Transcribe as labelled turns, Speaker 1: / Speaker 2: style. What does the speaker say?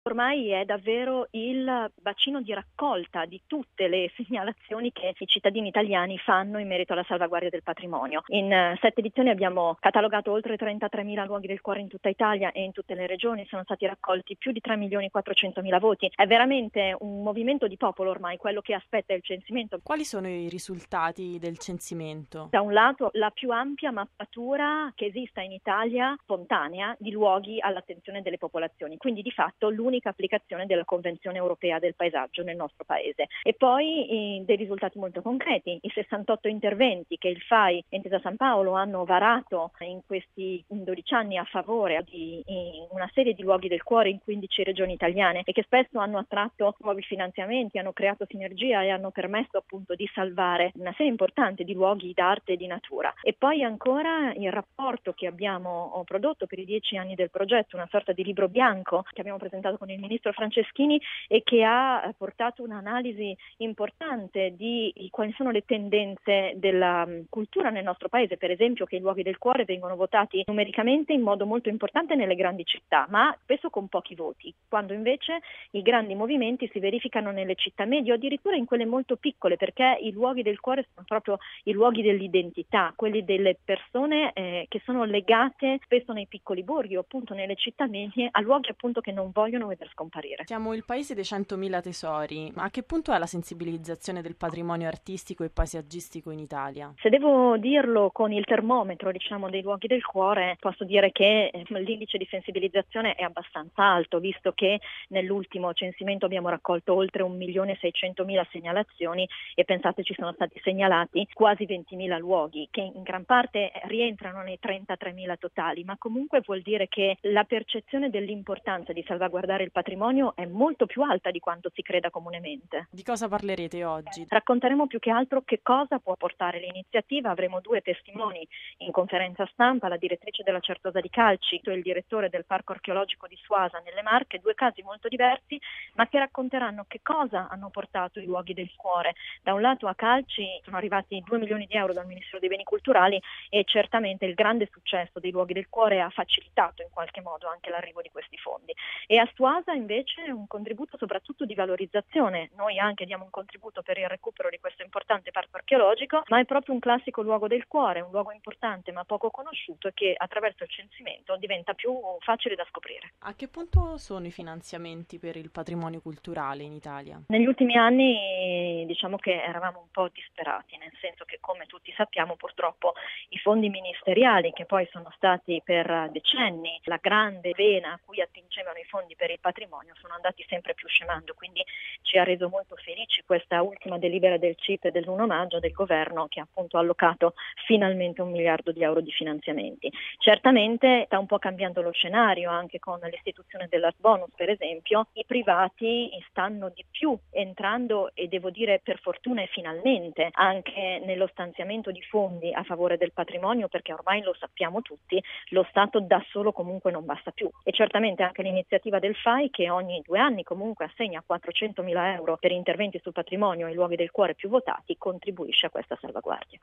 Speaker 1: Ormai è davvero il bacino di raccolta di tutte le segnalazioni che i cittadini italiani fanno in merito alla salvaguardia del patrimonio. In 7 edizioni abbiamo catalogato oltre 33.000 luoghi del cuore in tutta Italia e in tutte le regioni. Sono stati raccolti più di 3.400.000 voti. È veramente un movimento di popolo ormai quello che aspetta il censimento.
Speaker 2: Quali sono i risultati del censimento?
Speaker 1: Da un lato la più ampia mappatura che esista in Italia spontanea di luoghi all'attenzione delle popolazioni, quindi di fatto l'unica applicazione della Convenzione Europea del Paesaggio nel nostro paese. E poi dei risultati molto concreti, i 68 interventi che il FAI e Intesa San Paolo hanno varato in questi 12 anni a favore di una serie di luoghi del cuore in 15 regioni italiane e che spesso hanno attratto nuovi finanziamenti, hanno creato sinergia e hanno permesso appunto di salvare una serie importante di luoghi d'arte e di natura. E poi ancora il rapporto che abbiamo prodotto per i 10 anni del progetto, una sorta di libro bianco che abbiamo presentato con il ministro Franceschini e che ha portato un'analisi importante di quali sono le tendenze della cultura nel nostro paese, per esempio che i luoghi del cuore vengono votati numericamente in modo molto importante nelle grandi città, ma spesso con pochi voti, quando invece i grandi movimenti si verificano nelle città medie o addirittura in quelle molto piccole, perché i luoghi del cuore sono proprio i luoghi dell'identità, quelli delle persone che sono legate spesso nei piccoli borghi o appunto nelle città medie a luoghi appunto che non vogliono veder scomparire.
Speaker 2: Siamo il paese dei 100.000 tesori, ma a che punto è la sensibilizzazione del patrimonio artistico e paesaggistico in Italia?
Speaker 1: Se devo dirlo con il termometro, dei luoghi del cuore, posso dire che l'indice di sensibilizzazione è abbastanza alto, visto che nell'ultimo censimento abbiamo raccolto oltre 1.600.000 segnalazioni e pensate ci sono stati segnalati quasi 20.000 luoghi, che in gran parte rientrano nei 33.000 totali, ma comunque vuol dire che la percezione dell'importanza di salvaguardare il patrimonio è molto più alta di quanto si creda comunemente.
Speaker 2: Di cosa parlerete oggi?
Speaker 1: Racconteremo più che altro che cosa può portare l'iniziativa. Avremo 2 testimoni in conferenza stampa, la direttrice della Certosa di Calci e il direttore del Parco Archeologico di Suasa nelle Marche, 2 casi molto diversi, ma che racconteranno che cosa hanno portato i luoghi del cuore. Da un lato a Calci sono arrivati 2 milioni di euro dal Ministero dei Beni Culturali e certamente il grande successo dei luoghi del cuore ha facilitato in qualche modo anche l'arrivo di questi fondi. E a Suasa invece un contributo soprattutto di valorizzazione. Noi anche diamo un contributo per il recupero di questo importante parco archeologico, ma è proprio un classico luogo del cuore, un luogo importante ma poco conosciuto e che attraverso il censimento diventa più facile da scoprire.
Speaker 2: A che punto sono i finanziamenti per il patrimonio culturale in Italia?
Speaker 1: Negli ultimi anni diciamo che eravamo un po' disperati, nel senso che come tutti sappiamo purtroppo i fondi ministeriali, che poi sono stati per decenni la grande vena a cui attingevano i fondi per il patrimonio, sono andati sempre più scemando, quindi ci ha reso molto felici questa ultima delibera del CIPE dell'1 maggio del governo che ha appunto allocato finalmente 1 miliardo di euro di finanziamenti. Certamente sta un po' cambiando lo scenario anche con l'istituzione dell'Art Bonus, per esempio, i privati stanno di più entrando e devo dire per fortuna e finalmente anche nello stanziamento di fondi a favore del patrimonio, perché ormai lo sappiamo tutti, lo Stato da solo comunque non basta più e certamente anche l'iniziativa del FAI che ogni 2 anni comunque assegna 400.000 euro per interventi sul patrimonio e i luoghi del cuore più votati contribuisce a questa salvaguardia.